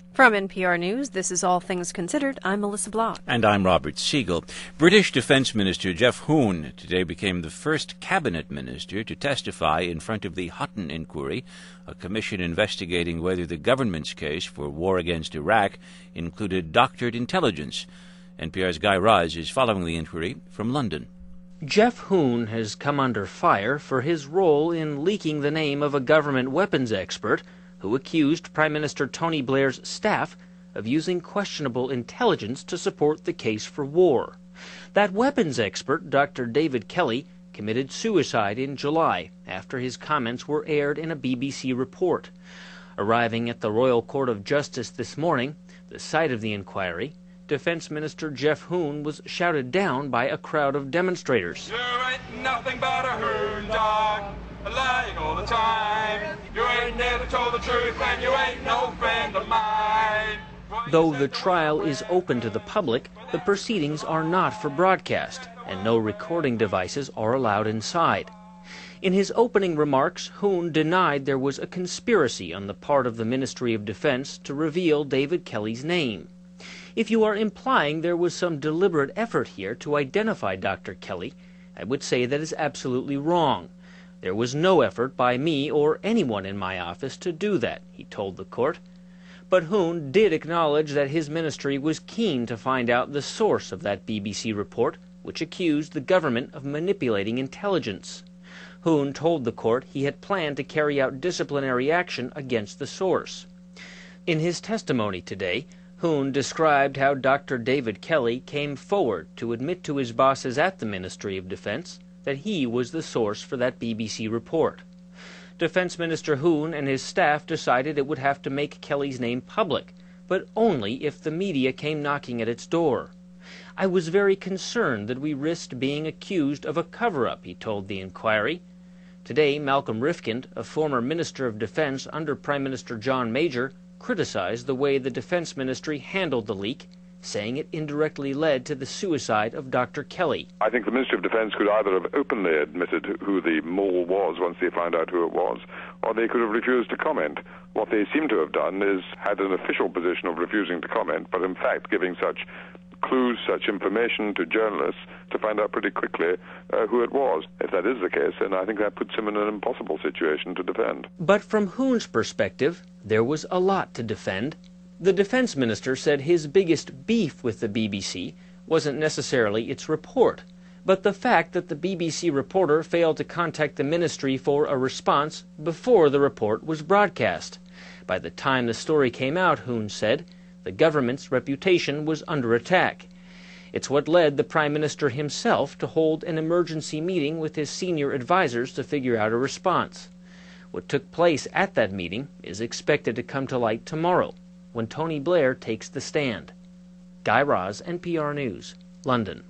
From NPR News, this is All Things Considered. I'm Melissa Block. And I'm Robert Siegel. British Defence Minister Geoff Hoon today became the first cabinet minister to testify in front of the Hutton Inquiry, a commission investigating whether the government's case for war against Iraq included doctored intelligence. NPR's Guy Raz is following the inquiry from London. Geoff Hoon has come under fire for his role in leaking the name of a government weapons expert who accused Prime Minister Tony Blair's staff of using questionable intelligence to support the case for war. That weapons expert, Dr. David Kelly, committed suicide in July after his comments were aired in a BBC report. Arriving at the Royal Court of Justice this morning, the site of the inquiry, Defense Minister Geoff Hoon was shouted down by a crowd of demonstrators. You ain't nothing but a hoon dog, lying all the time. You ain't never told the truth and you ain't no friend of mine. Though the trial is open to the public, the proceedings are not for broadcast, and no recording devices are allowed inside. In his opening remarks, Hoon denied there was a conspiracy on the part of the Ministry of Defense to reveal David Kelly's name. If you are implying there was some deliberate effort here to identify Dr. Kelly, I would say that is absolutely wrong. There was no effort by me or anyone in my office to do that, he told the court. But Hoon did acknowledge that his ministry was keen to find out the source of that BBC report, which accused the government of manipulating intelligence. Hoon told the court he had planned to carry out disciplinary action against the source. In his testimony today, Hoon described how Dr. David Kelly came forward to admit to his bosses at the Ministry of Defense that he was the source for that BBC report. Defense Minister Hoon and his staff decided it would have to make Kelly's name public, but only if the media came knocking at its door. I was very concerned that we risked being accused of a cover-up, he told the inquiry. Today, Malcolm Rifkind, a former Minister of Defense under Prime Minister John Major, criticized the way the Defense Ministry handled the leak, saying it indirectly led to the suicide of Dr. Kelly. I think the Ministry of Defense could either have openly admitted who the mole was once they found out who it was, or they could have refused to comment. What they seem to have done is had an official position of refusing to comment, but in fact giving such clues, such information to journalists to find out pretty quickly who it was. If that is the case, then I think that puts him in an impossible situation to defend. But from Hoon's perspective, there was a lot to defend. The defense minister said his biggest beef with the BBC wasn't necessarily its report, but the fact that the BBC reporter failed to contact the ministry for a response before the report was broadcast. By the time the story came out, Hoon said, the government's reputation was under attack. It's what led the Prime Minister himself to hold an emergency meeting with his senior advisers to figure out a response. What took place at that meeting is expected to come to light tomorrow, when Tony Blair takes the stand. Guy Raz, NPR News, London.